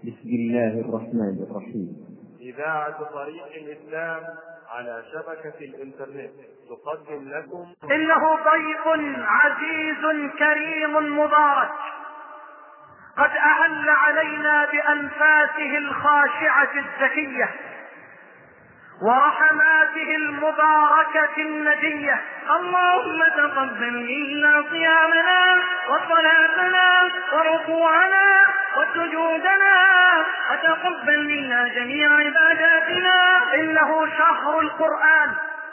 بسم الله الرحمن الرحيم. إذاعة طريق الإسلام على شبكة الإنترنت تقدم لكم إنه ضيف عزيز كريم مبارك قد أهل علينا بأنفاسه الخاشعة الزكية ورحماته المباركة الندية. اللهم تقبل منا صيامنا وصلاتنا وركوعنا وسجودنا وتقبل منا جميع عباداتنا. إنه شهر القرآن،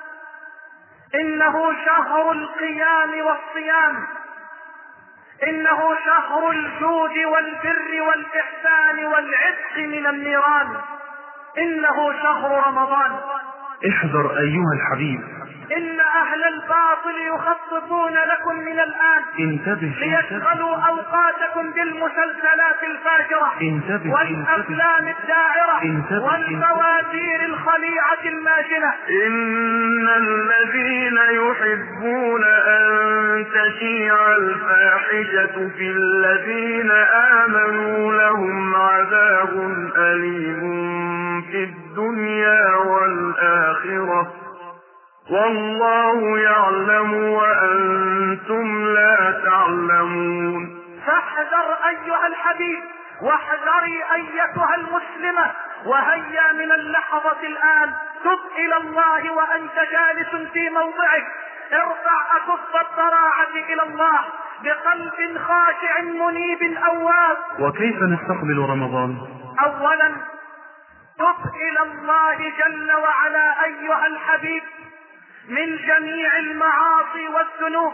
إنه شهر القيام والصيام، إنه شهر الجود والبر والإحسان والعتق من النيران، إنه شهر رمضان. احذر أيها الحبيب، إن أهل الباطل يخططون لكم من الآن انتبه ليشغلوا أوقاتكم بالمسلسلات الفاجرة والأفلام الداعرة والفوازير الخليعة الماجنة. إن الذين يحبون أن تشيع الفاحشة في الذين آمنوا لهم عذاب أليم في الدنيا والآخرة والله يعلم وأنتم لا تعلمون. فاحذر أيها الحبيب واحذري أيتها المسلمة، وهيا من اللحظة الآن تب إلى الله وأنت جالس في موضعك، ارفع أكف الضراعة إلى الله بقلب خاشع منيب أواب. وكيف نستقبل رمضان؟ أولا تب إلى الله جل وعلا أيها الحبيب من جميع المعاصي والذنوب،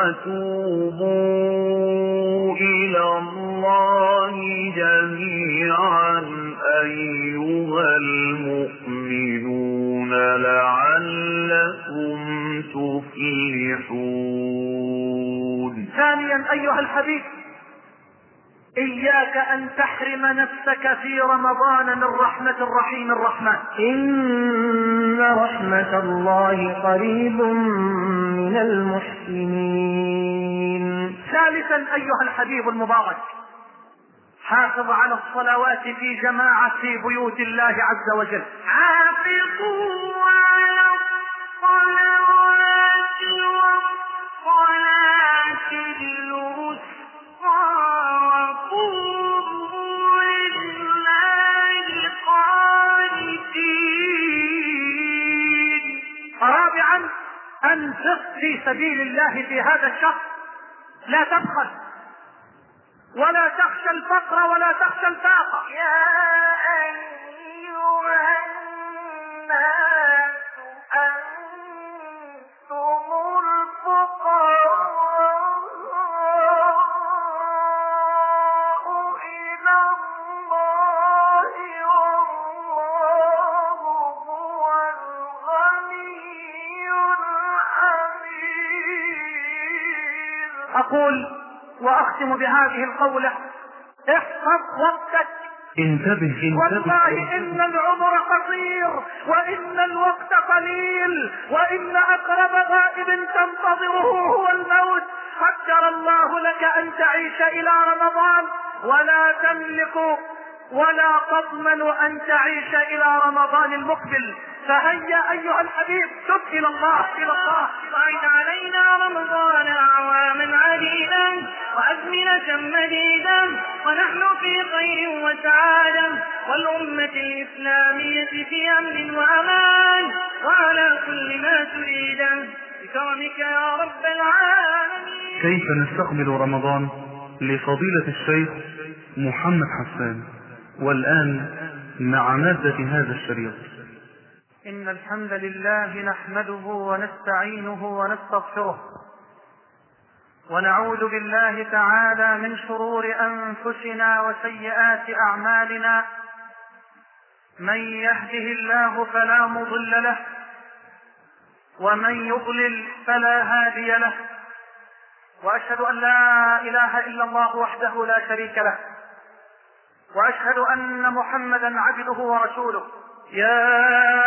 وتوبوا إلى الله جميعا أيها المؤمنون لعلكم تفلحون. ثانيا أيها الحبيب إياك أن تحرم نفسك في رمضان من رحمة الرحيم الرحمن. إن رحمة الله قريب من المحسنين. ثالثا أيها الحبيب المبارك حافظ على الصلوات في جماعة في بيوت الله عز وجل. حافظوا على الصلوات والصلاة الوسطى وقوموا لله قانتين. رابعا أنفق في سبيل الله في هذا الشهر، لا تبخل ولا تخشى الفقر ولا تخشى الفاقة. يا أيها الناس أنتم الفقراء إلى الله والله هو الغني الحميد. أقول وأختم بهذه القولة: احفظ وقتك. انتبه والله إن العمر قصير وإن الوقت قليل وإن أقرب غائب تنتظره هو الموت. قدر الله لك أن تعيش إلى رمضان ولا تملك ولا تضمن أن تعيش إلى رمضان المقبل. فهيا أيها الحبيب تب إلى الله وعد علينا رمضان أعواما عديدة وأزمنة مديدة ونحن في خير وسعادة والأمة الإسلامية في أمن وأمان وعلى كل ما تريده بكرمك يا رب العالمين. كيف نستقبل رمضان؟ لفضيلة الشيخ محمد حسان. والآن مع مادة هذا الشريط. إن الحمد لله نحمده ونستعينه ونستغفره ونعوذ بالله تعالى من شرور أنفسنا وسيئات أعمالنا. من يهده الله فلا مضل له ومن يضلل فلا هادي له، وأشهد أن لا إله إلا الله وحده لا شريك له، وأشهد أن محمدا عبده ورسوله. يا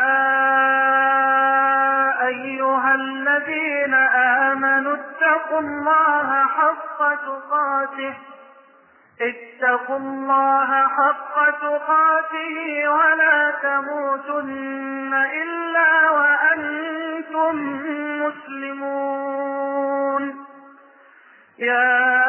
أيها الذين آمنوا اتقوا الله حق تقاته اتقوا الله حق تقاته ولا تموتن إلا وأنتم مسلمون. يا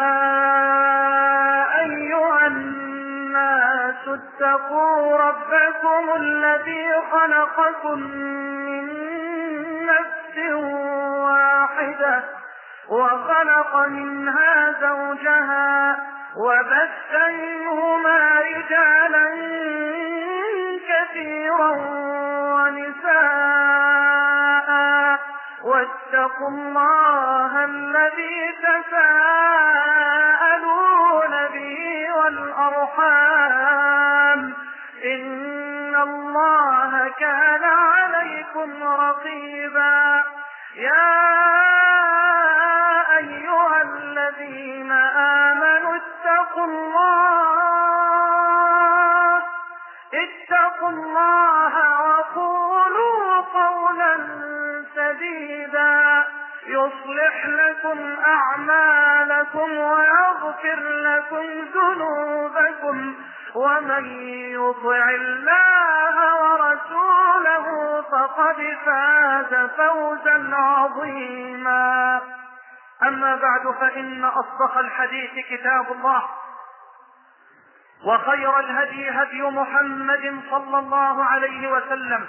أيها الناس اتقوا ربكم الذي خلقكم من نفس واحدة وخلق منها زوجها وبث منهما رجالا كثيرا ونساء واتقوا الله الذي تساءلون به والأرحام إن الله كان عليكم رقيبا. يا أيها الذين آمنوا اتقوا الله وقولوا قولا سديدا يصلح لكم أعمالكم ويغفر لكم ذنوبكم ومن يطع الله ورسوله فقد فاز فوزا عظيما. أما بعد فإن أصدق الحديث كتاب الله وخير الهدي هدي محمد صلى الله عليه وسلم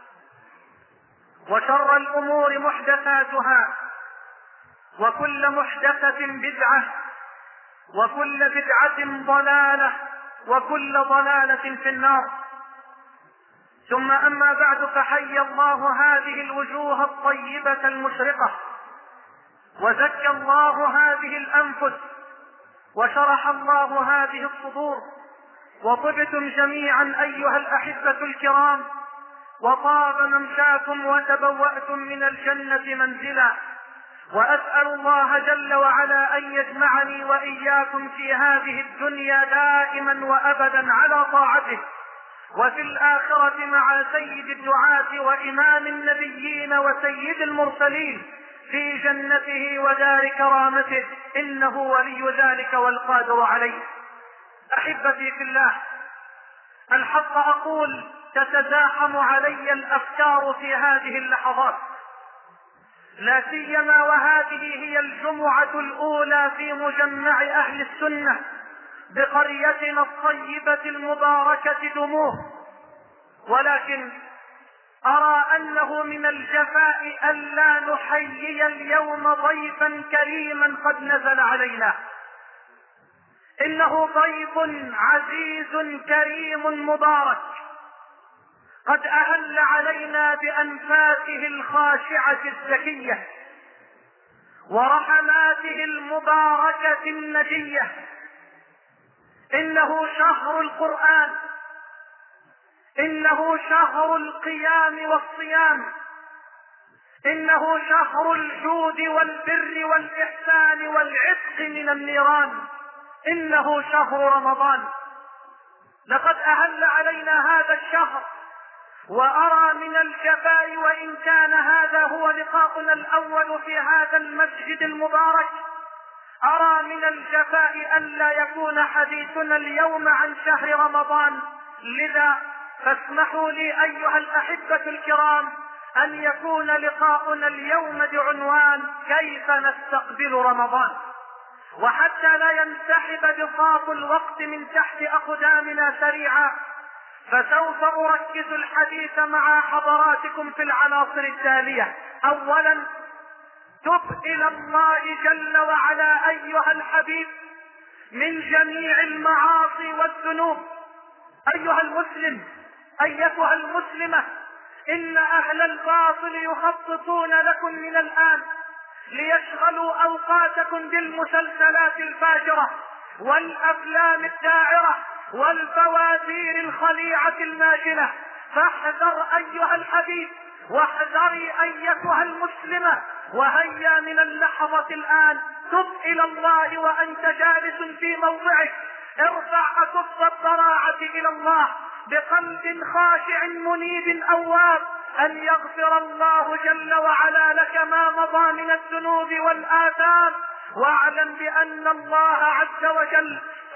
وشر الأمور محدثاتها وكل محدثة بدعة وكل بدعة ضلالة وكل ضلالة في النار. ثم أما بعد فحي الله هذه الوجوه الطيبة المشرقة وزكى الله هذه الأنفس وشرح الله هذه الصدور وطبتم جميعا أيها الأحبة الكرام وطاب ممشاكم وتبوأتم من الجنة منزلا. وأسأل الله جل وعلا أن يجمعني وإياكم في هذه الدنيا دائما وأبدا على طاعته وفي الآخرة مع سيد الدعاة وإمام النبيين وسيد المرسلين في جنته ودار كرامته إنه ولي ذلك والقادر عليه. أحبتي في الله، الحق أقول تتزاحم علي الأفكار في هذه اللحظات، لا سيما وهذه هي الجمعة الأولى في مجمع أهل السنة بقريتنا الطيبة المباركة دموه، ولكن أرى أنه من الجفاء ألا نحيي اليوم ضيفا كريما قد نزل علينا. إنه ضيف عزيز كريم مبارك قد أهل علينا بأنفاسه الخاشعة الزكية ورحماته المباركة النجية. إنه شهر القرآن، إنه شهر القيام والصيام، إنه شهر الجود والبر والإحسان والعتق من النيران، إنه شهر رمضان. لقد أهل علينا هذا الشهر، وأرى من الجفاء وإن كان هذا هو لقاؤنا الأول في هذا المسجد المبارك، أرى من الجفاء ألا يكون حديثنا اليوم عن شهر رمضان. لذا فاسمحوا لي أيها الأحبة الكرام أن يكون لقاؤنا اليوم بعنوان كيف نستقبل رمضان. وحتى لا ينسحب بساط الوقت من تحت أقدامنا سريعا، فسوف أركز الحديث مع حضراتكم في العناصر التالية. أولا، تب إلى الله جل وعلا أيها الحبيب من جميع المعاصي والذنوب. أيها المسلم، أيتها المسلمة، إن أهل الباطل يخططون لكم من الآن ليشغلوا أوقاتكم بالمسلسلات الفاجرة والأفلام الداعرة والفوازير الخليعة الماجنة. فاحذر أيها الحبيب، واحذري أيتها المسلمة، وهيا من اللحظة الآن تب إلى الله وأنت جالس في موضعك. ارفع أكف الضراعة إلى الله بقلب خاشع منيب أواب أن يغفر الله جل وعلا لك ما مضى من الذنوب والآثام. واعلم بأن الله عز وجل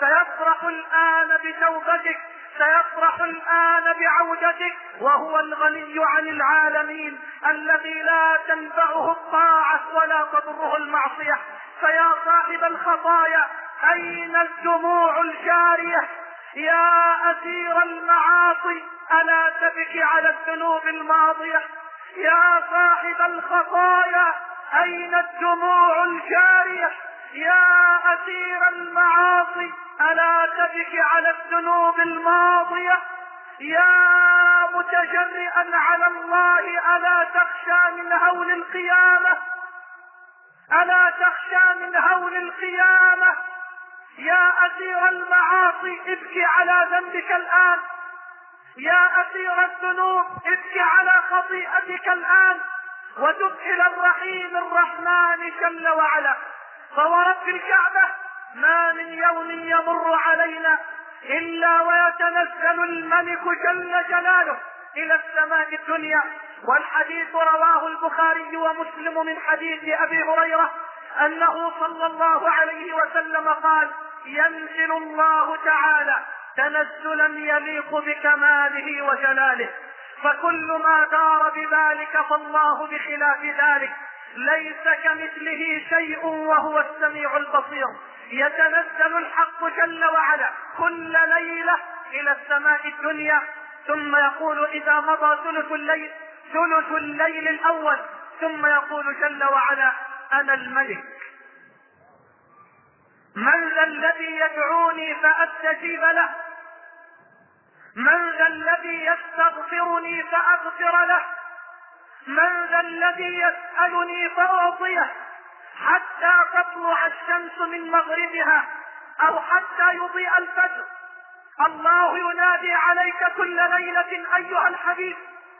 سيفرح الآن بتوبتك، سيفرح الآن بعودتك، وهو الغني عن العالمين الذي لا تنفعه الطاعة ولا تضره المعصية. فيا صاحب الخطايا أين الدموع الجارية؟ يا أسير المعاصي ألا تبكي على الذنوب الماضية؟ يا صاحب الخطايا أين الدموع الجارية؟ يا أسير المعاصي ألا تبكي على الذنوب الماضية؟ يا متجرئا على الله ألا تخشى من هول القيامة؟ ألا تخشى من هول القيامة؟ يا أسير المعاصي ابكي على ذنبك الآن، يا أسير الذنوب ابكي على خطيئتك الآن، وتب إلى الرحيم الرحمن جل وعلا. فورب الكعبة ما من يوم يمر علينا إلا ويتنزل الملك جل جلاله إلى السماء الدنيا. والحديث رواه البخاري ومسلم من حديث أبي هريرة أنه صلى الله عليه وسلم قال: ينزل الله تعالى تنزلا يليق بكماله وجلاله، فكل ما دار بذلك فالله بخلاف ذلك، ليس كمثله شيء وهو السميع البصير. يتنزل الحق جل وعلا كل ليلة إلى السماء الدنيا، ثم يقول إذا مضى ثلث الليل الأول، ثم يقول جل وعلا: أنا الملك، من ذا الذي يدعوني فأستجيب له؟ من ذا الذي يستغفرني فأغفر له؟ من ذا الذي يسألني فأعطيه؟ حتى تطلع الشمس من مغربها أو حتى يضيء الفجر. الله ينادي عليك كل ليلة أيها الحبيب،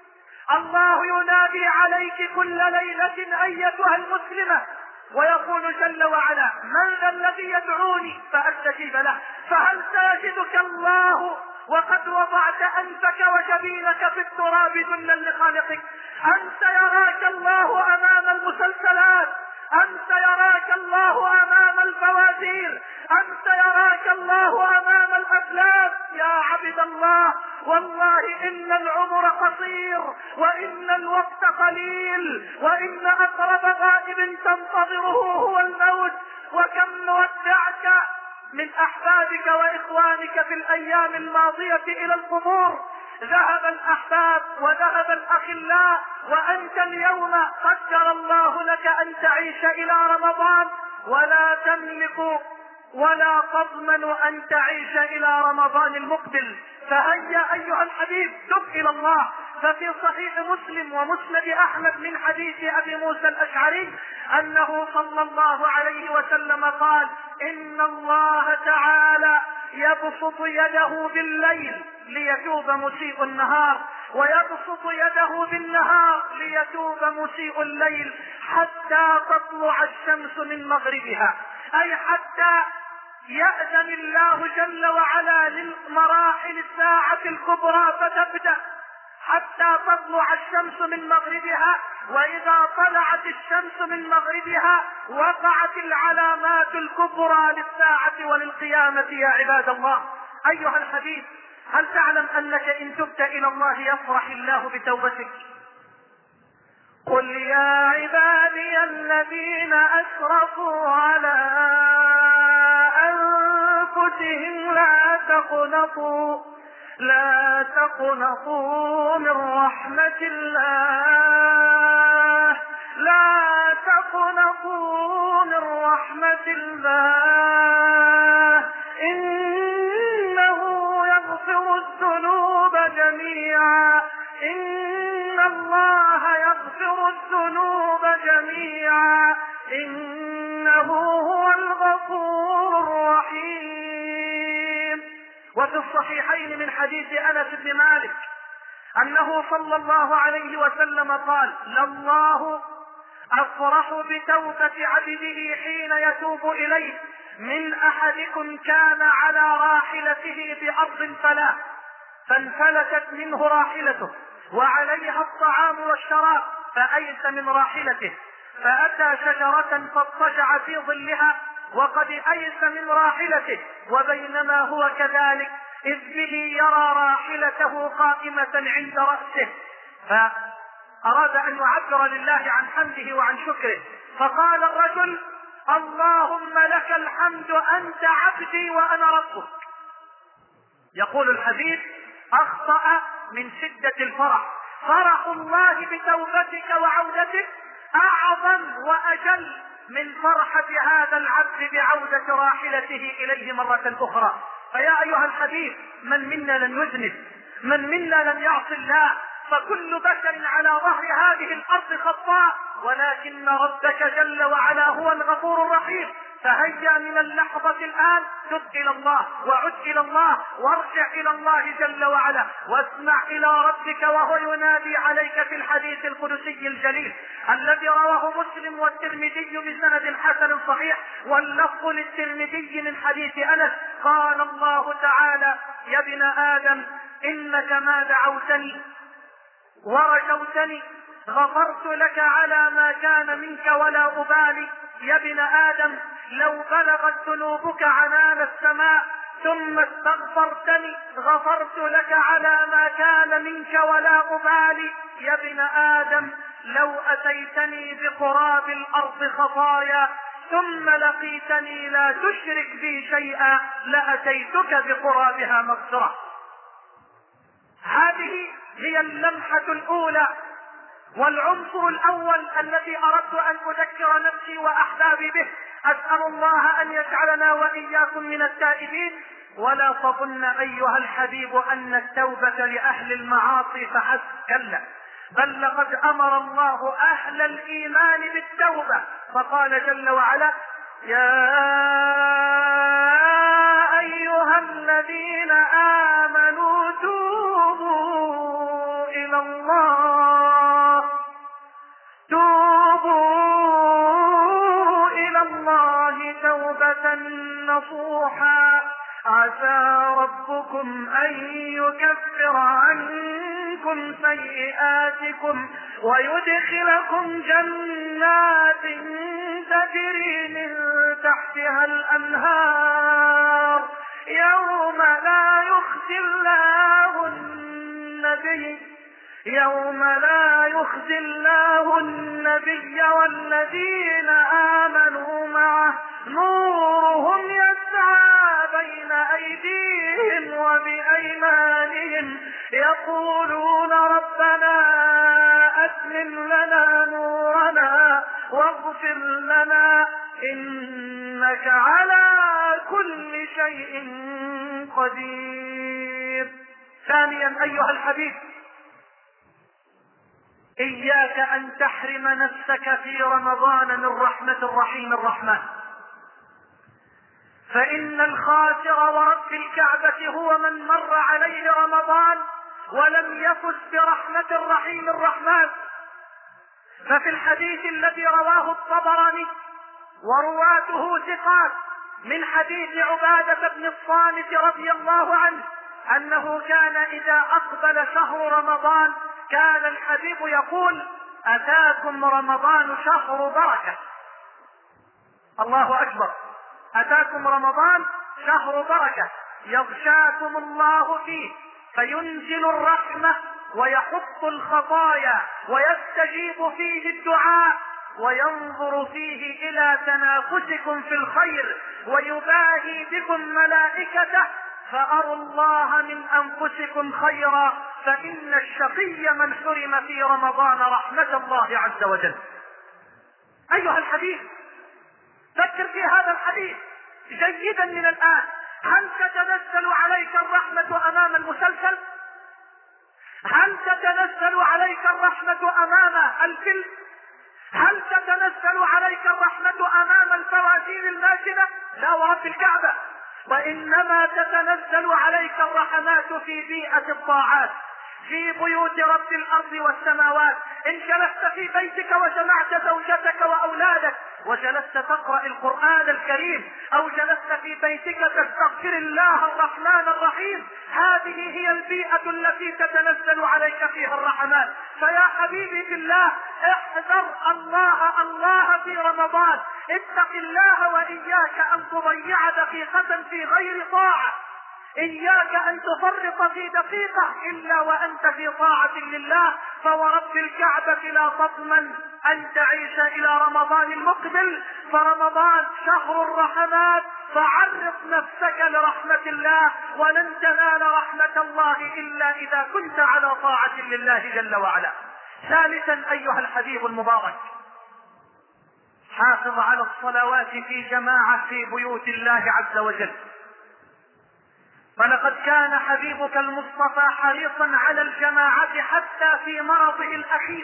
الله ينادي عليك كل ليلة أيتها المسلمة، ويقول جل وعلا: من ذا الذي يدعوني فأستجيب له؟ فهل سيجدك الله وقد وضعت أنفك وجبينك في التراب ذلا لخالقك؟ أم سيراك الله أمام المسلسلات؟ أم سيراك الله أمام الفوازير؟ أم سيراك الله أمام الأفلام؟ يا عبد الله، والله إن العمر قصير وإن الوقت قليل، وإن أقرب غائب تنتظره هو الموت. وكم ودعت من أحبابك وإخوانك في الأيام الماضية إلى القبور، ذهب الأحباب وذهب الأخلاء، وأنت اليوم قدر الله لك أن تعيش إلى رمضان، ولا تملك ولا تضمن أن تعيش إلى رمضان المقبل. فهيا أيها الحبيب تب إلى الله. ففي صحيح مسلم ومسند أحمد من حديث أبي موسى الأشعري أنه صلى الله عليه وسلم قال: إن الله تعالى يبسط يده بالليل ليتوب مسيء النهار، ويبسط يده بالنهار ليتوب مسيء الليل، حتى تطلع الشمس من مغربها، أي حتى يأذن الله جل وعلا للمراحل الساعة الكبرى فتبدأ، حتى تطلع الشمس من مغربها. وإذا طلعت الشمس من مغربها وقعت العلامات الكبرى للساعة وللقيامة. يا عباد الله، أيها الحبيب، هل تعلم أنك إن تبت إلى الله يفرح الله بتوبتك؟ قل يا عبادي الذين أسرفوا على أنفسهم لا تقنطوا من رحمة الله، لا تقنطوا من رحمة الله، إنه يغفر الذنوب جميعا، إن الله يغفر الذنوب جميعا، إنه هو الغفور الرحيم. وفي الصحيحين من حديث أنس بن مالك أنه صلى الله عليه وسلم قال: لله أفرح بتوبة عبده حين يتوب إليه من أحدكم كان على راحلته بأرض فلاة فانفلتت منه راحلته وعليها الطعام والشراب، فأيس من راحلته فأتى شجرة فاضطجع في ظلها وقد أيس من راحلته، وبينما هو كذلك إذ به يرى راحلته قائمة عند رأسه، فأراد أن يعبر لله عن حمده وعن شكره، فقال الرجل: اللهم لك الحمد، أنت عبدي وأنا ربك. يقول الحديث: أخطأ من شدة الفرح. فرح الله بتوبتك وعودتك أعظم وأجل من فرحة هذا العبد بعودة راحلته إليه مرة أخرى. فيا أيها الحبيب، من منا لن يذنب؟ من منا لن يعصي الله؟ فكل بشر على ظهر هذه الأرض خطاء، ولكن ربك جل وعلا هو الغفور الرحيم. فهيا من اللحظة الآن تب إلى الله وعد إلى الله وارجع إلى الله جل وعلا، واسمع إلى ربك وهو ينادي عليك في الحديث القدسي الجليل الذي رواه مسلم والترمذي بسند حسن صحيح، واللفظ للترمذي من حديث أنس. قال الله تعالى: يا ابن آدم إنك ما دعوتني ورجوتني غفرت لك على ما كان منك ولا أبالي. يا ابن آدم لو بلغت ذنوبك عنان السماء ثم استغفرتني غفرت لك على ما كان منك ولا أبالي. يا ابن آدم لو أتيتني بقراب الأرض خطايا ثم لقيتني لا تشرك بي شيئا لأتيتك بقرابها مغفرة. هذه هي اللمحة الأولى والعنصر الأول الذي أردت أن أذكر نفسي وأحبابي به. أسأل الله أن يجعلنا وإياكم من التائبين. ولا تظن أيها الحبيب أن التوبة لأهل المعاصي فحسب، كلا، بل لقد أمر الله أهل الإيمان بالتوبة، فقال جل وعلا: يا أيها الذين آمنوا توبوا إلى الله توبة نصوحا عسى ربكم أن يكفر عنكم سيئاتكم ويدخلكم جنات تجري من تحتها الأنهار يوم لا يخزي الله النبي والذين آمنوا معه نورهم يسعى بين أيديهم وبأيمانهم يقولون ربنا أتمم لنا نورنا واغفر لنا إنك على كل شيء قدير. ثانيا أيها الحبيب، إياك أن تحرم نفسك في رمضان من رحمة الرحيم الرحمن، فإن الخاسر ورب الكعبة هو من مر عليه رمضان ولم يفز برحمة الرحيم الرحمن. ففي الحديث الذي رواه الطبراني ورواته ثقات من حديث عبادة بن الصامت رضي الله عنه أنه كان إذا أقبل شهر رمضان كان الحبيب يقول: أتاكم رمضان شهر بركة. الله أكبر، أتاكم رمضان شهر بركة يغشاكم الله فيه فينزل الرحمة ويحط الخطايا ويستجيب فيه الدعاء وينظر فيه إلى تنافسكم في الخير ويباهي بكم ملائكته فأروا الله من أنفسكم خيرا، فإن الشقي من حرم في رمضان رحمة الله عز وجل. أيها الحبيب، فكر في هذا الحديث جيدا من الآن. هل تتنزل عليك الرحمة أمام المسلسل؟ هل تتنزل عليك الرحمة أمام الفيلم؟ هل تتنزل عليك الرحمة أمام الفوازير الماكنة؟ لا ورب الكعبة، وإنما تتنزل عليك الرحمات في بيئة الطاعات. في بيوت رب الأرض والسماوات. إن جلست في بيتك وجمعت زوجتك وأولادك وجلست تقرأ القرآن الكريم، أو جلست في بيتك تستغفر الله الرحمن الرحيم، هذه هي البيئة التي تتنزل عليك فيها الرحمات. فيا حبيبي في الله، احذر الله في رمضان، اتق الله، وإياك أن تضيع دقيقة في غير طاعة، إياك أن تفرط في دقيقة إلا وأنت في طاعة لله. فورب الكعبة لا تضمن أن تعيش إلى رمضان المقبل، فرمضان شهر الرحمات، فعرض نفسك لرحمة الله، ولن تنال رحمة الله إلا إذا كنت على طاعة لله جل وعلا. ثالثا أيها الحبيب المبارك، حافظ على الصلوات في جماعة في بيوت الله عز وجل، فلقد كان حبيبك المصطفى حريصا على الجماعة حتى في مرضه الأخير،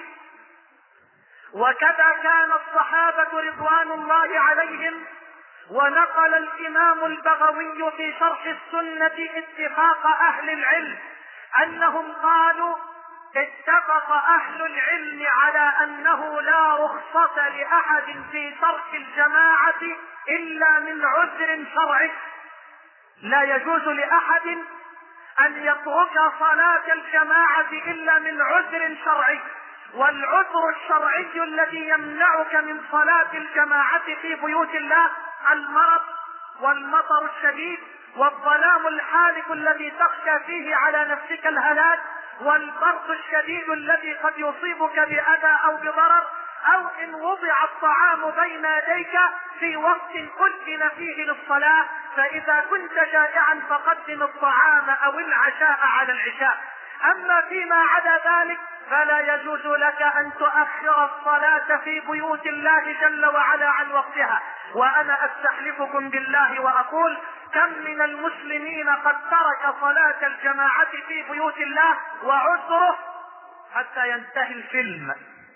وكذا كان الصحابة رضوان الله عليهم. ونقل الإمام البغوي في شرح السنة اتفاق أهل العلم أنهم قالوا: اتفق أهل العلم على أنه لا رخصة لأحد في ترك الجماعة إلا من عذر شرعي. لا يجوز لأحد أن يترك صلاة الجماعة إلا من عذر شرعي، والعذر الشرعي الذي يمنعك من صلاة الجماعة في بيوت الله المرض والمطر الشديد والظلام الحالك الذي تخشى فيه على نفسك الهلاك، والبرد الشديد الذي قد يصيبك بأذى أو بضرر، أو إن وضع الطعام بين يديك في وقت أذن فيه للصلاة، فإذا كنت جائعا فقدم الطعام أو العشاء على العشاء. أما فيما عدا ذلك فلا يجوز لك أن تؤخر الصلاة في بيوت الله جل وعلا عن وقتها. وأنا أستحلفكم بالله وأقول: كم من المسلمين قد ترك صلاة الجماعة في بيوت الله وعذره حتى ينتهي الفيلم،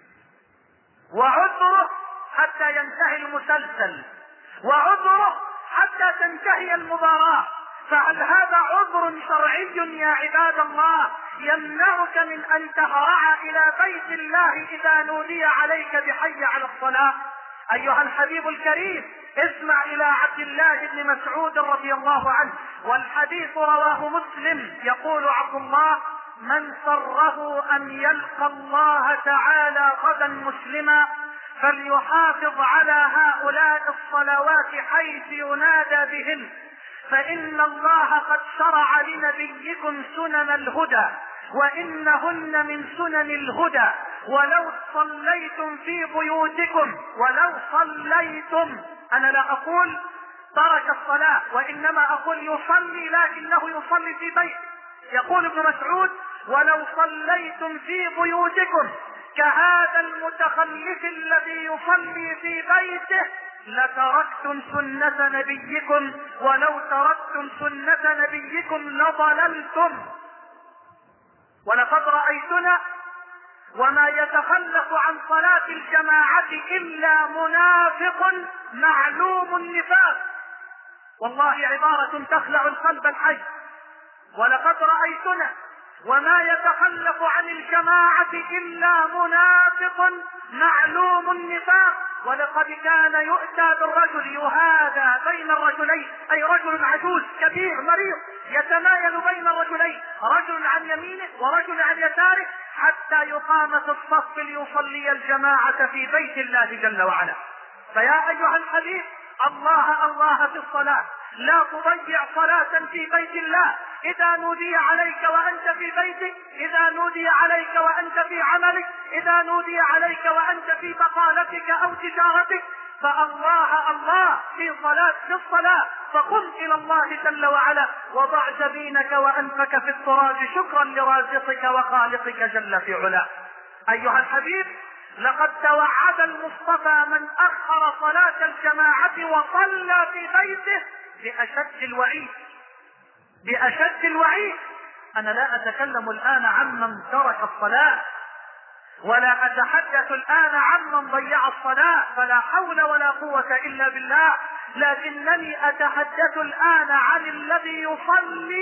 وعذره حتى ينتهي المسلسل، وعذره حتى تنتهي المباراة. فهل هذا عذر شرعي يا عباد الله يمنعك من أن تهرع إلى بيت الله إذا نودي عليك بحي على الصلاة؟ أيها الحبيب الكريم، اسمع إلى عبد الله بن مسعود رضي الله عنه، والحديث رواه مسلم. يقول عبد الله: من سره أن يلقى الله تعالى غدا مسلما فليحافظ على هؤلاء الصلوات حيث ينادى بهن، فإن الله قد شرع لنبيكم سنن الهدى وإنهن من سنن الهدى. ولو صليتم في بيوتكم، ولو صليتم، أنا لا أقول ترك الصلاة وإنما أقول يصلي، لكنه يصلي في بيت. يقول ابن مسعود: ولو صليتم في بيوتكم كهذا المتخلف الذي يصلي في بيته لتركتم سنة نبيكم، ولو تركتم سنة نبيكم لضللتم. ولقد رأيتنا وما يتخلف عن صلاة الجماعة إلا منافق معلوم النفاق، والله عبارة تخلع القلب الحي. ولقد رأيتنا وما يتخلف عن الجماعة إلا منافق معلوم النفاق. ولقد كان يؤتى بالرجل يهادى بين الرجلين، أي رجل عجوز كبير مريض يتمايل بين الرجلين، رجل عن يمينه ورجل عن يساره، حتى يقام في الصف ليصلي الجماعة في بيت الله جل وعلا. فيا أيها الحبيب، الله في الصلاة، لا تضيع صلاة في بيت الله. إذا نودي عليك وأنت في بيتك، إذا نودي عليك وأنت في عملك، إذا نودي عليك وأنت في بقالتك أو تجارتك، فالله في الصلاة، فقم إلى الله جل وعلا وضع جبينك وأنفك في التراب شكرا لرازقك وخالقك جل في علاه. أيها الحبيب، لقد توعد المصطفى من أخر صلاة الجماعة وصلى في بيته بأشد الوعيد. أنا لا أتكلم الآن عمن ترك الصلاة، ولا أتحدث الآن عمن ضيع الصلاة، فلا حول ولا قوة إلا بالله، لكنني أتحدث الآن عن الذي يصلي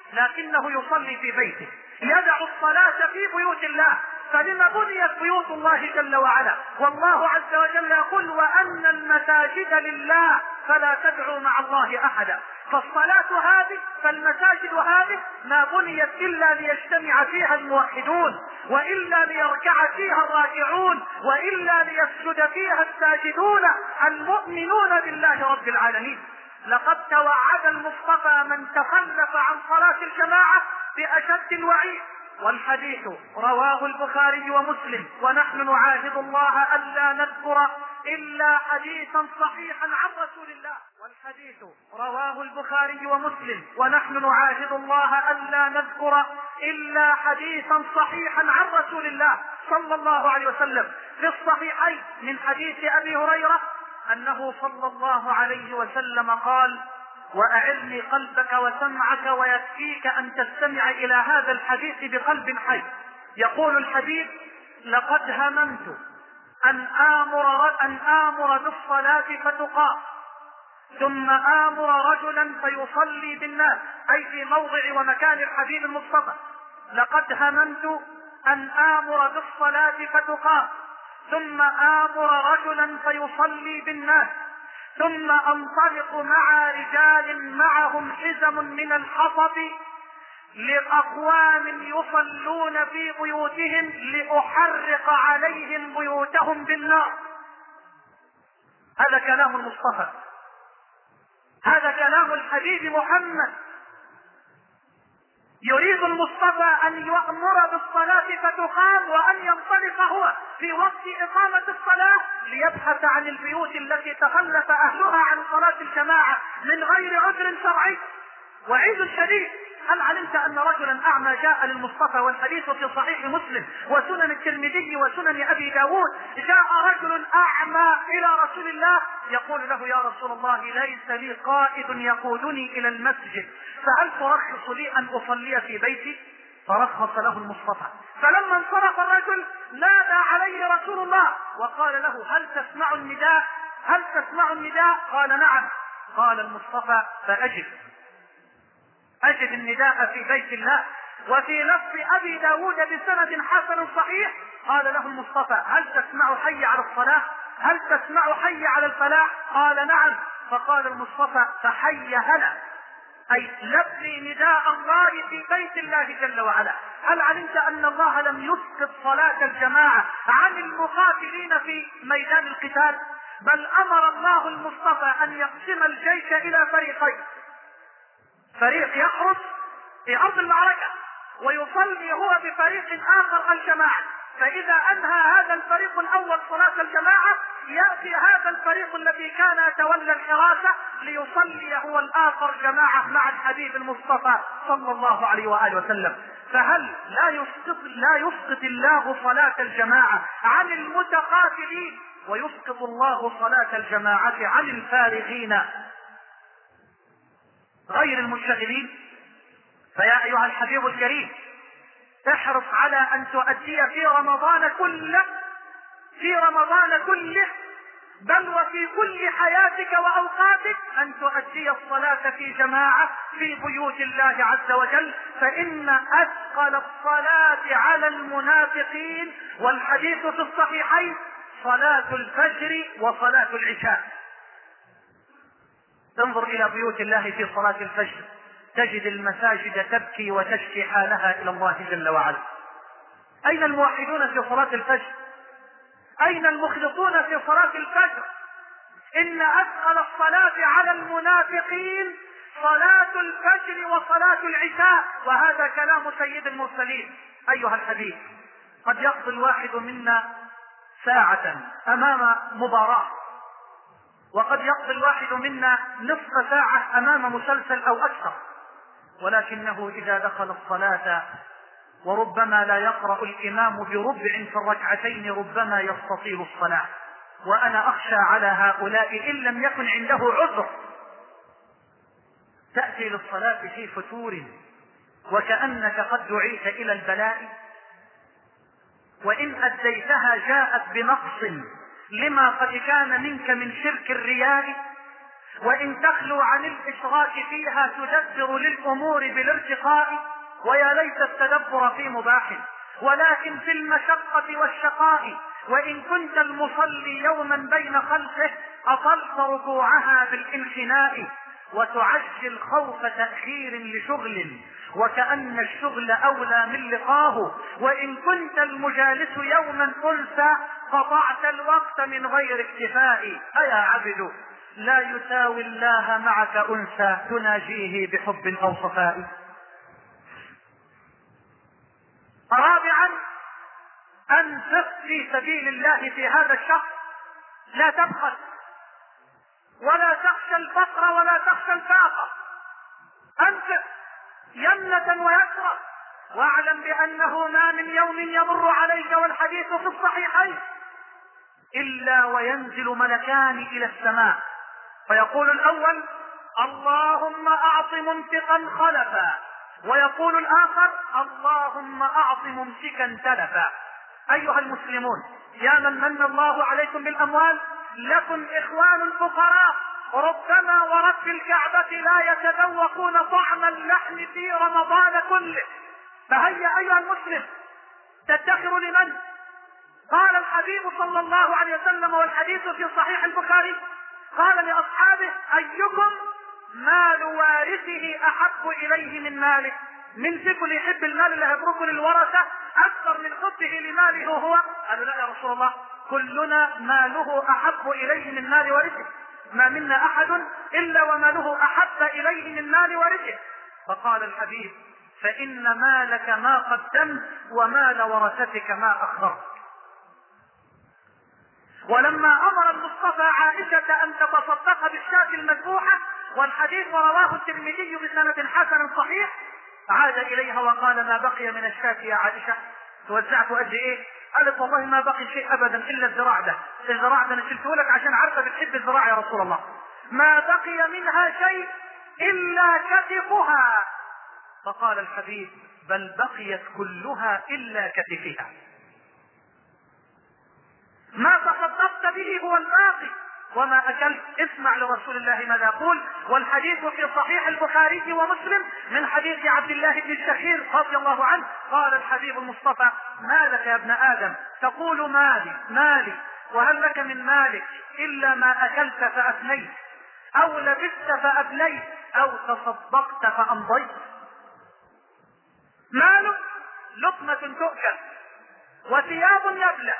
لكنه يصلي في بيته، يدع الصلاة في بيوت الله. فلما بنيت بيوت الله جل وعلا؟ والله عز وجل يقول: وأن المساجد لله فلا تدعوا مع الله أحدا. فالصلاة هذه، فالمساجد هذه ما بنيت إلا ليجتمع فيها الموحدون، وإلا ليركع فيها الراكعون، وإلا ليسجد فيها الساجدون المؤمنون بالله رب العالمين. لقد توعد المصطفى من تخلف عن صلاة الجماعة بأشد الوعيد، والحديث رواه البخاري ومسلم، ونحن نعاهد الله ألا نذكر إلا حديثا صحيحا عن رسول الله. والحديث رواه البخاري ومسلم، ونحن نعاهد الله ألا نذكر إلا حديثا صحيحا عن رسول الله صلى الله عليه وسلم. في الصحيحين من حديث أبي هريرة أنه صلى الله عليه وسلم قال: وأعرني قلبك وسمعك ويكفيك أن تستمع إلى هذا الحديث بقلب حي. يقول الحديث: لقد هممت أن آمر بالصلاة فتقام، ثم آمر رجلا فيصلي بالناس، أي في موضع ومكان الحبيب المصطفى. لقد هممت أن آمر بالصلاة فتقام، ثم آمر رجلا فيصلي بالناس، ثم أنطلق مع رجال معهم حزم من الحطب لأقوام يصلون في بيوتهم لأحرق عليهم بيوتهم بالنار. هذا كلام المصطفى، هذا كلام الحبيب محمد. يريد المصطفى أن يأمر بالصلاة فتقام، وأن ينطلق هو في وقت إقامة الصلاة ليبحث عن البيوت التي تخلف أهلها عن صلاة الجماعة من غير عذر شرعي. وعيد شديد. هل علمت أن رجلا أعمى جاء للمصطفى، والحديث في صحيح مسلم وسنن الترمذي وسنن أبي داود؟ جاء رجل أعمى إلى رسول الله يقول له: يا رسول الله، ليس لي قائد يقودني إلى المسجد، فهل ترخص لي أن أصلي في بيتي؟ فرخص له المصطفى. فلما انصرف الرجل نادى عليه رسول الله وقال له: هل تسمع النداء؟ هل تسمع النداء؟ قال: نعم. قال المصطفى: أجد النداء في بيت الله. وفي نص أبي داود بسند حسن صحيح قال له المصطفى: هل تسمع حي على الصلاة؟ هل تسمع حي على الفلاح؟ قال: نعم. فقال المصطفى: فحي هلا، أي لبني نداء الله في بيت الله جل وعلا. هل علمت أن الله لم يسقط صلاة الجماعة عن المقاتلين في ميدان القتال؟ بل أمر الله المصطفى أن يقسم الجيش إلى فريقين: فريق يحرس في أرض المعركة، ويصلي هو بفريق آخر الجماعة. فإذا أنهى هذا الفريق الأول صلاة الجماعة يأتي هذا الفريق الذي كان يتولى الحراسة ليصلي هو الآخر جماعة مع الحبيب المصطفى صلى الله عليه وآله وسلم. فهل لا يسقط الله صلاة الجماعة عن المتقاتلين ويسقط الله صلاة الجماعة عن الفارغين غير المنشغلين؟ فيا أيها الحبيب الكريم، احرص على أن تؤدي في رمضان كله بل وفي كل حياتك وأوقاتك أن تؤدي الصلاة في جماعة في بيوت الله عز وجل، فإن أثقل الصلاة على المنافقين، والحديث في الصحيحين، صلاة الفجر وصلاة العشاء. تنظر إلى بيوت الله في صلاة الفجر تجد المساجد تبكي وتشكي حالها إلى الله جل وعلا. أين الموحدون في صلاة الفجر؟ أين المخلصون في صلاة الفجر؟ إن أثقل الصلاة على المنافقين صلاة الفجر وصلاة العشاء، وهذا كلام سيد المرسلين. أيها الحبيب، قد يقضي الواحد منا ساعة أمام مباراة، وقد يقضي الواحد منا نصف ساعة أمام مسلسل أو أكثر، ولكنه إذا دخل الصلاة وربما لا يقرأ الإمام بربع في الركعتين ربما يستطيل الصلاة. وأنا أخشى على هؤلاء إن لم يكن عنده عذر. تأتي للصلاة في فتور وكأنك قد دعيت إلى البلاء، وإن أديتها جاءت بنقص لما قد كان منك من شرك الرياء، وإن تخلو عن الإشراك فيها تدبر للأمور بالارتقاء، ويا ليت التدبر في مباح، ولكن في المشقة والشقاء. وإن كنت المصلي يوما بين خلقه أطلت ركوعها بالانحناء، وتعجل خوف تأخير لشغل وكأن الشغل أولى من لقاه. وإن كنت المجالس يوما أنثى قطعت الوقت من غير اكتفاء. أيا عبد لا يساوي الله معك أنثى تناجيه بحب أو صفاء. رابعا، أنفق في سبيل الله في هذا الشهر، لا تبخل ولا تخشى الفقر ولا تخشى الفاقة. أنفق يمنة ويسرا، واعلم بأنه ما من يوم يمر عليك والحديث في الصحيحين إلا وينزل ملكان إلى السماء، فيقول الأول اللهم أعط ممسكا خلفا، ويقول الآخر اللهم أعط ممسكا تلفا. أيها المسلمون، يا من الله عليكم بالأموال، لكم إخوان فقراء ربما ورب الكعبة لا يتذوقون طعم اللحم في رمضان كله، فهيا أيها المسلم تدخر لمن؟ قال الحبيب صلى الله عليه وسلم والحديث في صحيح البخاري، قال لأصحابه أيكم مال وارثه أحب إليه من ماله؟ من فيكم يحب المال اللي هيتركه للورثة أكثر من حبه لماله هو؟ قالوا لا يا رسول الله، كلنا ماله أحب إليه من مال ورثه، ما منا أحد إلا وماله أحب إليه من مال ورثه. فقال الحبيب فإن مالك ما قدمت ومال ورثتك ما أخرت. ولما أمر المصطفى عائشة أن تتصدق بالشاة المذبوحة، والحديث رواه الترمذي بسند حسن صحيح، عاد إليها وقال ما بقي من الشاة يا عائشة؟ توزعت قد إيه؟ قالت والله ما بقي شيء أبدا إلا الذراع ده، الذراع ده أنا شلته لك عشان عارفة بتحب الذراع يا رسول الله. ما بقي منها شيء إلا كتفها. فقال الحبيب بل بقيت كلها إلا كتفها. ما تصدقت به هو الباقي وما أكلت. اسمع لرسول الله ماذا يقول، والحديث في صحيح البخاري ومسلم من حديث عبد الله بن الشخير رضي الله عنه، قال الحبيب المصطفى ما لك يا ابن آدم تقول مالي مالي، وهل لك من مالك إلا ما أكلت فأفنيت أو لبست فأبليت أو تصدقت فأمضيت؟ مالك لقمة تؤكل وثياب يبلى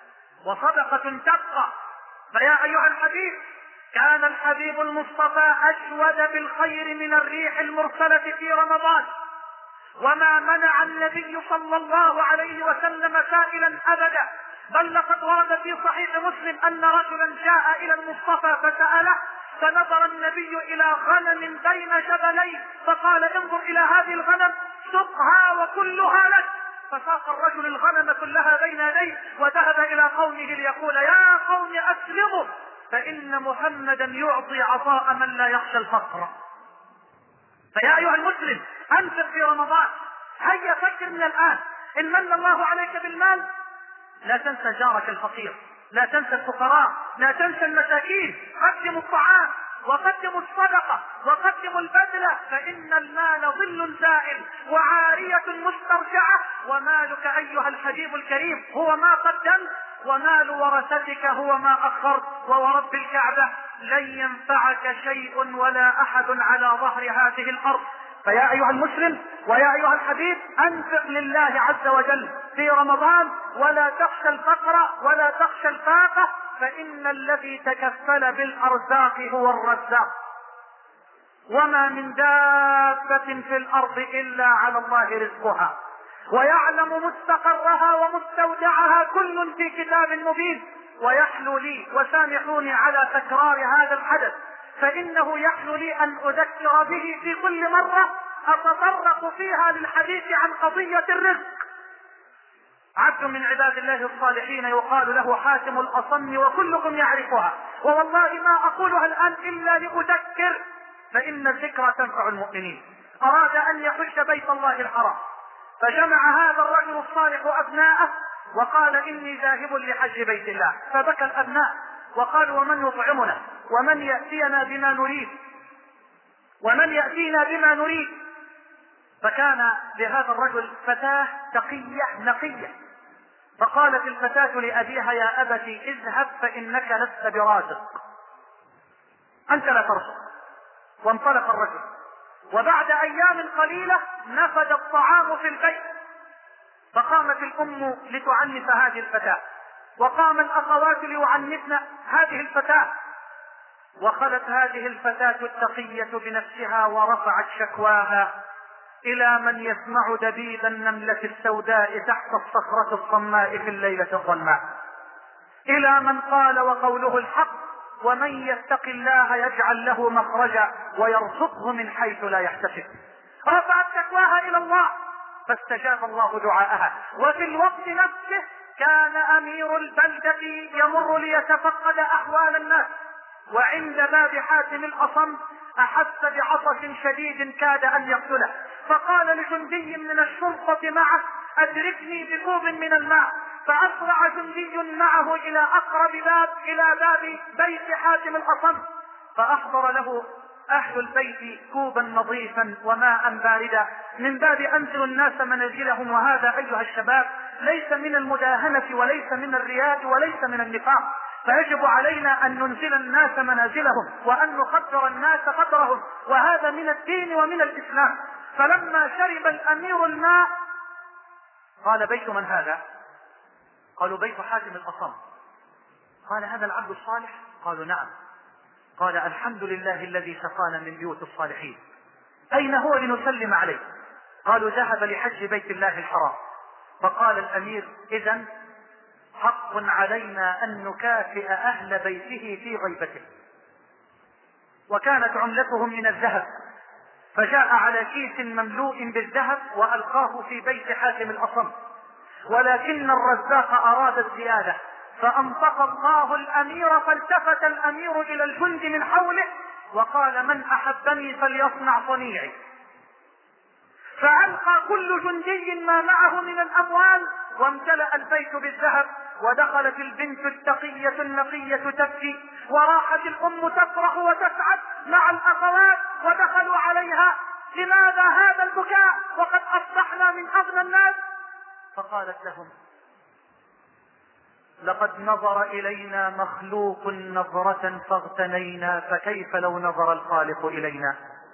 وصدقة تبقى. فيا أيها الحبيب، كان الحبيب المصطفى أشود بالخير من الريح المرسلة في رمضان، وما منع النبي صلى الله عليه وسلم سائلا أبدا، بل لقد ورد في صحيح مسلم أن رجلا جاء إلى المصطفى فسأله، فنظر النبي إلى غنم بين جبلين فقال انظر إلى هذه الغنم سقها وكلها لك. فساق الرجل الغنم كلها بين يديه وذهب إلى قومه ليقول يا قوم أسلموا فإن محمدا يعطي عطاء من لا يخشى الفقر. فيا أيها المسلم أنفق في رمضان، هيا فكر من الآن، إن من الله عليك بالمال لا تنسى جارك الفقير، لا تنسى الفقراء، لا تنسى المساكين، قدموا الطعام وقدموا الصدقة وقدموا البذلة، فإن المال ظل زائل وعارية مسترجعة، ومالك أيها الحبيب الكريم هو ما قدمت، ومال ورثتك هو ما أخرت، وورب الكعبة لن ينفعك شيء ولا أحد على ظهر هذه الأرض. فيا أيها المسلم ويا أيها الحبيب أنفق لله عز وجل في رمضان، ولا تخشى الفقر ولا تخشى الفاقة، فإن الذي تكفل بالأرزاق هو الرزاق، وما من دابة في الأرض إلا على الله رزقها، ويعلم مستقرها ومستودعها كل في كتاب مبين. ويحلو لي، وسامحوني على تكرار هذا الحدث، فإنه يحلو لي أن أذكر به في كل مرة أتطرق فيها للحديث عن قضية الرزق. عبد من عباد الله الصالحين يقال له حاتم الأصم وكلكم يعرفها، ووالله ما أقولها الآن إلا لأذكر، فإن الذكرى تنفع المؤمنين. أراد أن يحج بيت الله الحرام، فجمع هذا الرجل الصالح أبناءه وقال إني ذاهب لحج بيت الله، فبكى الأبناء وقالوا ومن يطعمنا ومن يأتينا بما نريد، ومن يأتينا بما نريد. فكان لهذا الرجل فتاة تقية نقية، فقالت الفتاة لأبيها: يا أبت اذهب فإنك لست برازق، أنت لا ترزق. وانطلق الرجل، وبعد أيام قليلة نفد الطعام في البيت، فقامت الأم لتعنف هذه الفتاة، وقام الأخوات ليعنفن هذه الفتاة، وخلت هذه الفتاة التقية بنفسها ورفعت شكواها إلى من يسمع دبيب النملة السوداء تحت الصخرة الصماء في الليلة الظلماء، إلى من قال وقوله الحق: ومن يتق الله يجعل له مخرجا ويرزقه من حيث لا يحتسب. رفعت شكواها إلى الله فاستجاب الله دعاءها. وفي الوقت نفسه كان أمير البلدة يمر ليتفقد أحوال الناس، وعند باب حاتم الأصم أحس بعطش شديد كاد أن يقتله، فقال لجندي من الشرطة معه: أدركني بكوب من الماء. فأسرع جندي معه إلى أقرب باب، إلى باب بيت حاتم الأصم، فأحضر له أهل البيت كوبا نظيفا وماء باردا من باب أنزلوا الناس منازلهم. وهذا أيها الشباب ليس من المداهنة وليس من الرياء وليس من النفاق، فيجب علينا أن ننزل الناس منازلهم وأن نقدر الناس قدرهم، وهذا من الدين ومن الإسلام. فلما شرب الأمير الماء قال: بيت من هذا؟ قالوا: بيت حاتم الأصم. قال: هذا العبد الصالح؟ قالوا: نعم. قال: الحمد لله الذي سقانا من بيوت الصالحين. أين هو لنسلم عليه؟ قالوا: ذهب لحج بيت الله الحرام. فقال الأمير: إذن حق علينا أن نكافئ أهل بيته في غيبته. وكانت عملتهم من الذهب، فجاء على كيس مملوء بالذهب وألقاه في بيت حاتم الأصم، ولكن الرزاق أراد الزيادة، فأنطق الله الأمير، فالتفت الأمير إلى الجند من حوله وقال: من أحبني فليصنع صنيعي. فألقى كل جندي ما معه من الأموال، وامتلأ البيت بالذهب، ودخلت البنت التقية النقية تبكي، وراحت الأم تفرح وتسعد مع الأخوات، ودخلوا عليها: لماذا هذا البكاء وقد أصبحنا من أغنى الناس؟ فقالت لهم: لقد نظر إلينا مخلوق نظرة فاغتنينا، فكيف لو نظر الخالق إلينا؟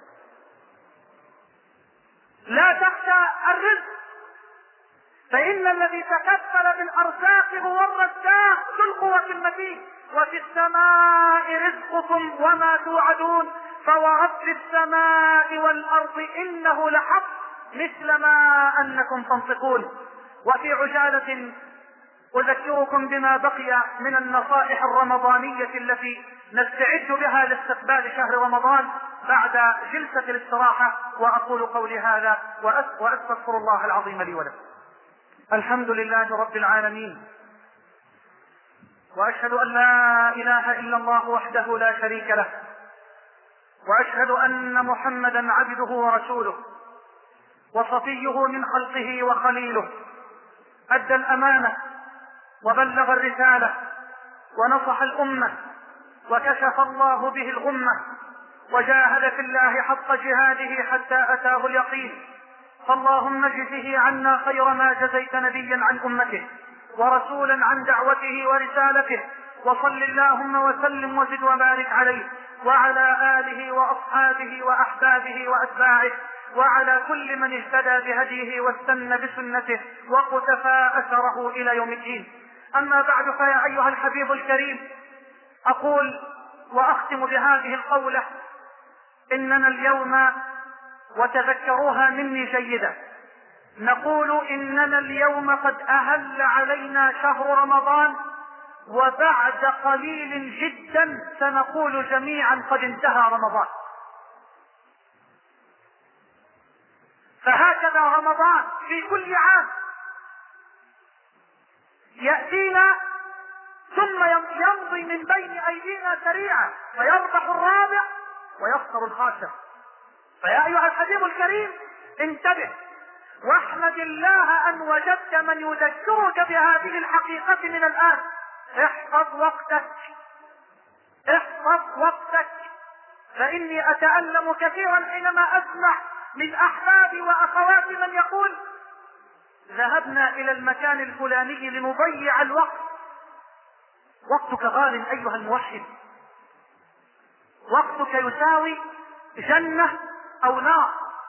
لا تخشى الرزق، فإن الذي تكفل بالأرزاق هو الرزاق ذو القوة المتين. وفي السماء رزقكم وما توعدون، فورب السماء والأرض إنه لحق مثل ما أنكم تنطقون. وفي عجالة أذكركم بما بقي من النصائح الرمضانية التي نستعد بها لاستقبال شهر رمضان بعد جلسة الاستراحة، وأقول قولي هذا وأستغفر الله العظيم لي ولكم. الحمد لله رب العالمين، وأشهد أن لا إله إلا الله وحده لا شريك له، وأشهد أن محمدا عبده ورسوله وصفيه من خلقه وخليله، أدى الأمانة وبلغ الرسالة ونصح الأمة، وكشف الله به الغمة، وجاهد في الله حق جهاده حتى أتاه اليقين. فاللهم اجزه عنا خير ما جزيت نبيا عن أمته ورسولا عن دعوته ورسالته، وصل اللهم وسلم وزد وبارك عليه وعلى آله وأصحابه وأحبابه وأتباعه، وعلى كل من اهتدى بهديه واستنى بسنته وقتفى أثره إلى يوم الدين. أما بعد، فيا أيها الحبيب الكريم، أقول وأختم بهذه القولة: إننا اليوم، وتذكروها مني جيدا، نقول إننا اليوم قد أهل علينا شهر رمضان، وبعد قليل جدا سنقول جميعا قد انتهى رمضان. فهكذا رمضان في كل عام يأتينا ثم يمضي من بين أيدينا سريعا، فيربح الرابع ويخسر الخاسر. فيا أيها الحبيب الكريم، انتبه واحمد الله أن وجدت من يذكرك بهذه الحقيقة من الآن. احفظ وقتك، احفظ احفظ وقتك، فإني أتألم كثيرا حينما أسمع من أحبابي وأخواتي من يقول ذهبنا إلى المكان الفلاني لنضيع الوقت. وقتك غال أيها الموحد، وقتك يساوي جنة أو نار.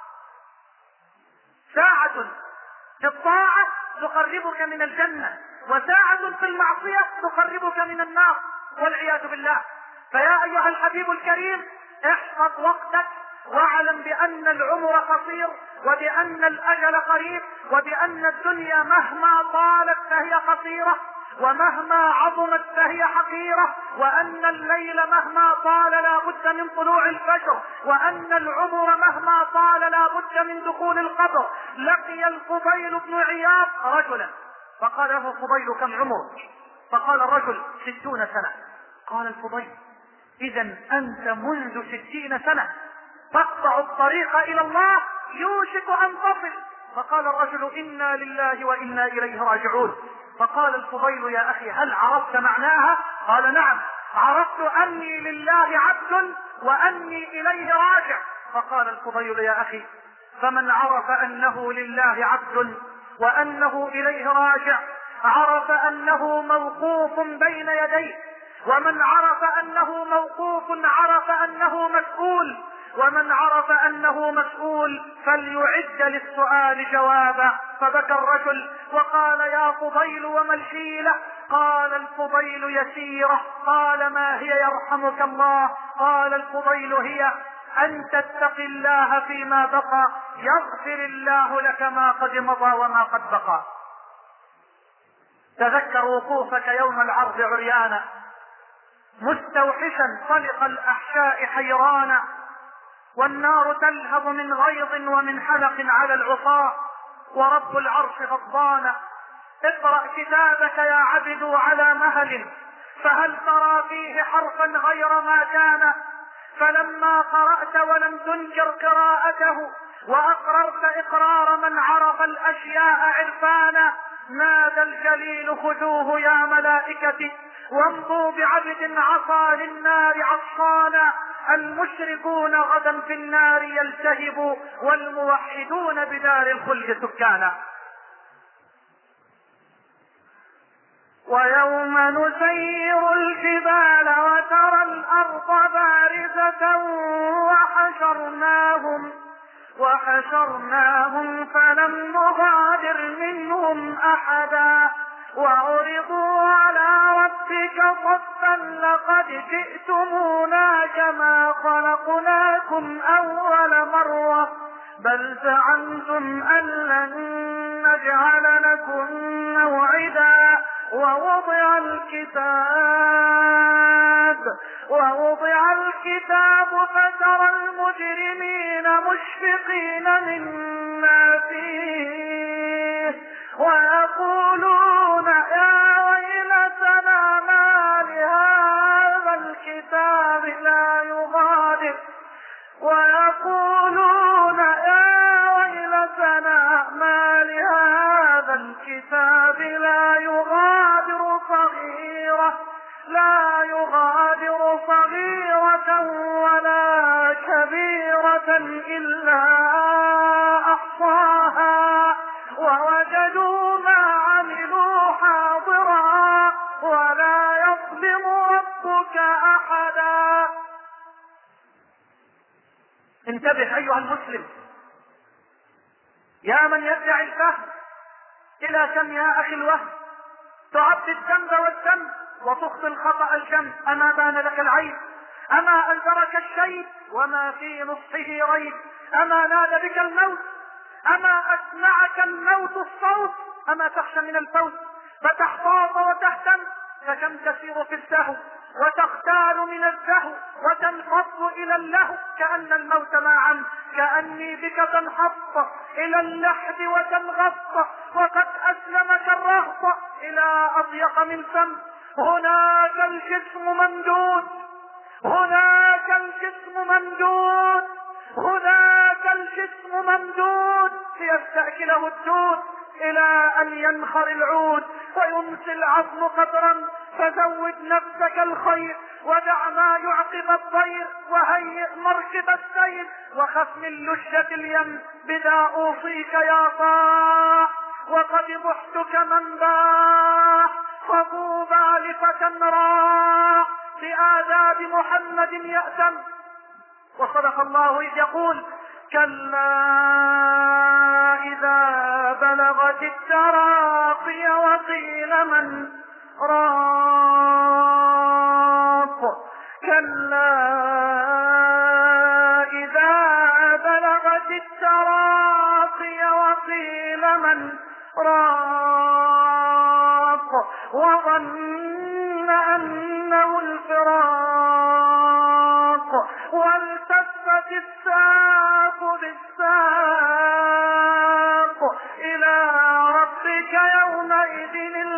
ساعة في الطاعة تقربك من الجنة، وساعة في المعصية تقربك من النار والعياذ بالله. فيا أيها الحبيب الكريم، احفظ وقتك، واعلم بأن العمر قصير، وبأن الأجل قريب، وبأن الدنيا مهما طالت فهي قصيرة، ومهما عظمت فهي حقيرة، وأن الليل مهما طال لا بد من طلوع الفجر، وأن العمر مهما طال لا بد من دخول القبر. لقي الفضيل بن عياض رجلا فقال له الفضيل كم عمرك؟ فقال الرجل 60 سنة. قال الفضيل إذا أنت منذ 60 سنة تقطع الطريق إلى الله، يوشك أن تصل. فقال الرجل إنا لله وإنا إليه راجعون. فقال الفضيل يا أخي هل عرفت معناها؟ قال نعم، عرفت أني لله عبد وأني إليه راجع. فقال الفضيل يا أخي فمن عرف أنه لله عبد وأنه إليه راجع عرف أنه موقوف بين يديه، ومن عرف أنه موقوف عرف أنه مسؤول، ومن عرف أنه مسؤول فليعد للسؤال جوابا. فبكى الرجل وقال يا فضيل وما الحيلة؟ قال الفضيل يسيرة. قال ما هي يرحمك الله؟ قال الفضيل هي أن تتقي الله فيما بقى يغفر الله لك ما قد مضى وما قد بقى. تذكر وقوفك يوم العرض عريانا مستوحشا طلق الأحشاء حيرانا، والنار تلهب من غيظ ومن حلق على العصاة، ورب العرش غضبان. اقرأ كتابك يا عبد على مهل، فهل ترى فيه حرفا غير ما كان؟ فلما قرأت ولم تنكر قراءته وأقررت إقرار من عرف الأشياء عرفانا، نادى الجليل خذوه يا ملائكتي وامضوا بعبد عصى للنار عصانا. المشركون غدا في النار يلتهبوا، والموحدون بدار الخلد سكانا. ويوم نسير الجبال وترى الأرض بارزة وحشرناهم فلم نغادر منهم أحدا، وعرضوا على ربك صفا لقد جئتمونا كما خلقناكم أول مرة بل زعمتم أن لن نجعل لكم موعدا. ووضع الكتاب فترى المجرمين مشفقين مما فيه ويقولون يا ويلتنا ما لهذا الكتاب لا يغادر صغيرة ولا كبيرة إلا أحصاها ووجدوا ما عملوا حاضرا ولا يظلم ربك أحدا. انتبه أيها المسلم يا من يدعي الفهم، إلى كم يا أخي الوهم تعد الذنب والذنب وتخطي الخطأ الجم. أما بان لك العيب، أما أنذرك الشيب وما في نصحه ريب، أما نادى بك الموت، أما أسمعك الموت الصوت، أما تخشى من الفوت فتحتاط وتهتم، فكم تسير في السهو وتختال من الزهو وتنفض إلى اللهو كأن الموت معا، كأني بك تنحط إلى اللحد وتنغط وقد أسلمك الرهط إلى أضيق من فم. هناك الجسم ممدود، هناك الجسم ممدود، هناك الجسم ممدود ليستأكله الدود، إلى أن ينخر العود ويمسي العظم قدرا. فزود نفسك الخير ودع ما يعقب الطير، وهيئ مركب السير وخف من لجة اليم. بذا أوصيك يا صاح وقد ضحتك من باح، فطوبى لفتى راح بآداب محمد يأتم. وصدق الله إذ يقول: كلا إذا بلغت التراقي وقيل من راق. كلا إذا بلغت التراقي وقيل من راق، وظن أنه الفراق، والتفت الساق بالساق، إلى ربك يومئذ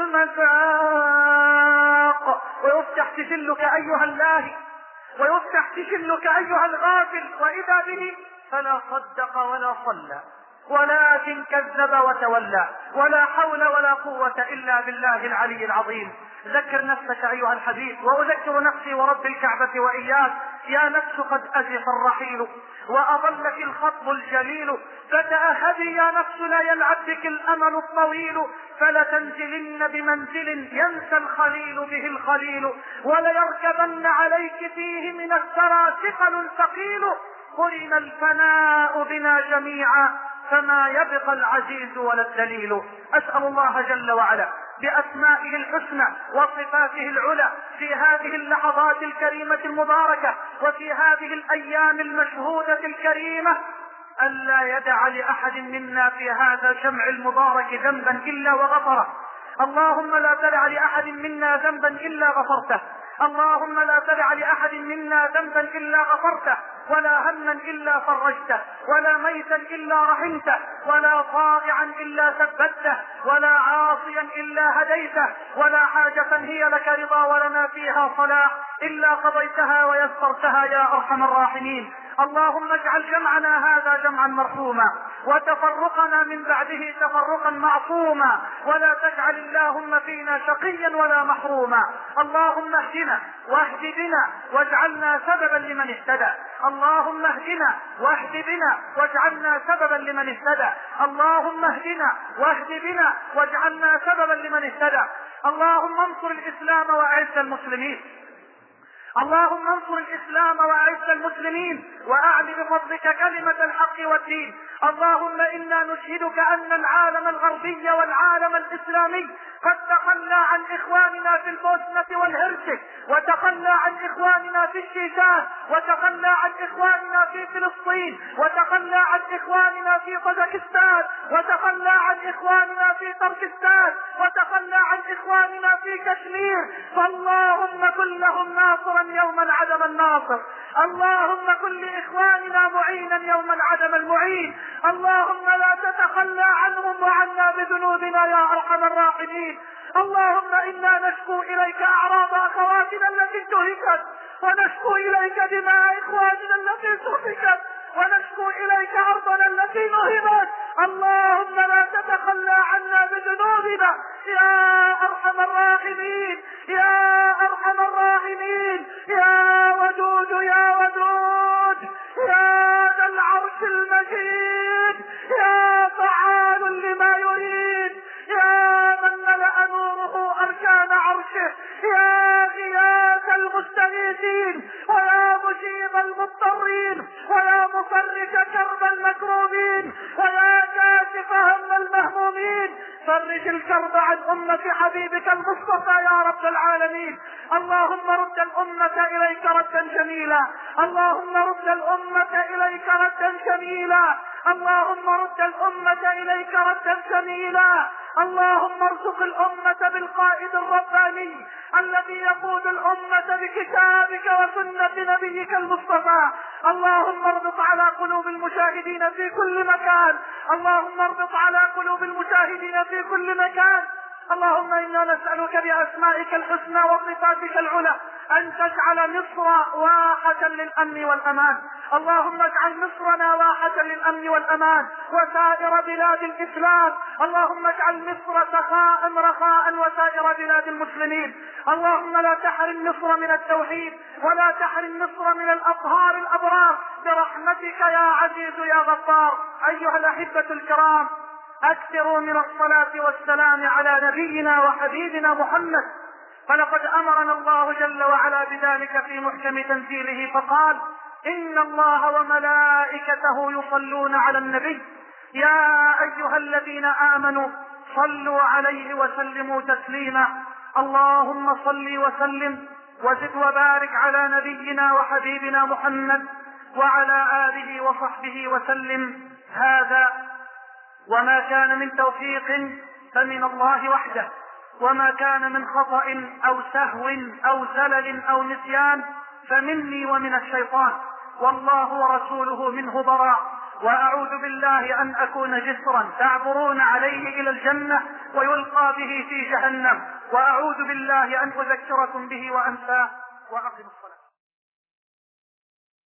المساق. ويفتح سجلك أيها اللاهي، ويفتح سجلك أيها الغافل، وإذا به فلا صدق ولا صلى ولكن كذب وتولى. ولا حول ولا قوة إلا بالله العلي العظيم. ذكر نفسك أيها الحبيب، وأذكر نفسي ورب الكعبة وإياك. يا نفس قد أزف الرحيل وأضلك الخطب الجليل، فتأهبي يا نفس لا يلعب بك الأمل الطويل. فلتنزلن بمنزل ينسى الخليل به الخليل، وليركبن عليك فيه من الثرى ثقل ثقيل. قرن الفناء بنا جميعا فما يبقى العزيز ولا الذليل. أسأل الله جل وعلا بأسمائه الحسنى وصفاته العلى في هذه اللحظات الكريمة المباركة وفي هذه الأيام المشهودة الكريمة ألا يدع لأحد منا في هذا الجمع المبارك ذنبا إلا وغفره. اللهم لا تدع لأحد منا ذنبا إلا غفرته. اللهم لا تدع لأحد منا ذنبا إلا غفرته، ولا هما إلا فرجته، ولا ميتا إلا رحمته، ولا طائعا إلا ثبته، ولا عاصيا إلا هديته، ولا حاجة هي لك رضا ولنا فيها صلاح إلا قضيتها ويسرتها يا أرحم الراحمين. اللهم اجعل جمعنا هذا جمعا مرحوما، وتفرقنا من بعده تفرقا معصوما، ولا تجعل اللهم فينا شقيا ولا محروما. اللهم اهدنا واهد بنا واجعلنا سببا لمن اهتدى. اللهم اهدنا واهد بنا واجعلنا سببا لمن اهتدى. اللهم اهدنا واهد بنا واجعلنا سببا لمن اهتدى. اللهم انصر الإسلام وأعز المسلمين. اللهم انصر الإسلام وأعز المسلمين، وأعل بفضلك كلمة الحق والدين. اللهم إنا نشهدك أن العالم الغربي والعالم الإسلامي قد تخلى عن إخواننا في البوسنة والهرسك، وتخلى عن إخواننا في الشيشان، وتخلى عن إخواننا في فلسطين، وتخلى عن إخواننا في طاجكستان، وتخلى عن إخواننا في تركستان، وتخلى عن إخواننا في كشمير. فاللهم كن لهم ناصرا يوم العدم الناصر. اللهم كن لإخواننا معينا يوم العدم المعين. اللهم لا تتخلى عنهم وعنا بذنوبنا يا أرحم الراحمين. اللهم إنا نشكو إليك أعراض أخواتنا التي انتهكت، ونشكو إليك دماء إخواننا التي سفكت، ونشكو إليك أرضنا التي نهبت. اللهم لا تتخلى عنا بذنوبنا يا أرحم الراحمين، يا أرحم الراحمين، يا ودود يا ودود، يا ذا العرش المجيد، يا فعال لما يريد، يا من ملأ نوره أركان عرشه، يا غياث المستغيثين، ويا مجيب المضطرين، ويا مفرج كرب المكروبين، ويا كاشف هم المهمومين. فرج الكرب عن أمة حبيبك المصطفى يا رب العالمين. اللهم رد الأمة إليك ردا جميلا. اللهم رد الأمة إليك ردا جميلا. اللهم رد الأمة إليك ردا جميلا. اللهم ارزق الأمة بالقائد الرباني الذي يقود الأمة بكتابك وسنة نبيك المصطفى. اللهم اربط على قلوب المشاهدين في كل مكان. اللهم اربط على قلوب المشاهدين في كل مكان اللهم إنا نسألك بأسمائك الحسنى وصفاتك العلى أن تجعل مصر واحة للأمن والأمان. اللهم اجعل مصرنا واحة للأمن والأمان وسائر بلاد الإسلام. اللهم اجعل مصر سخاء رخاء وسائر بلاد المسلمين. اللهم لا تحرم مصر من التوحيد ولا تحرم مصر من الأطهار الأبرار برحمتك يا عزيز يا غفار. أيها الأحبة الكرام، أكثروا من الصلاة والسلام على نبينا وحبيبنا محمد، فلقد أمرنا الله جل وعلا بذلك في محكم تنزيله فقال: إن الله وملائكته يصلون على النبي يا أيها الذين آمنوا صلوا عليه وسلموا تسليما. اللهم صل وسلم وزد وبارك على نبينا وحبيبنا محمد وعلى آله وصحبه وسلم. هذا وما كان من توفيق فمن الله وحده، وما كان من خطأ أو سهو أو زلل أو نسيان فمني ومن الشيطان، والله ورسوله منه براء. وأعوذ بالله أن أكون جسرا تعبرون عليه إلى الجنة ويلقى به في جهنم، وأعوذ بالله أن أذكركم به وأنساه. وأقم الصلاة.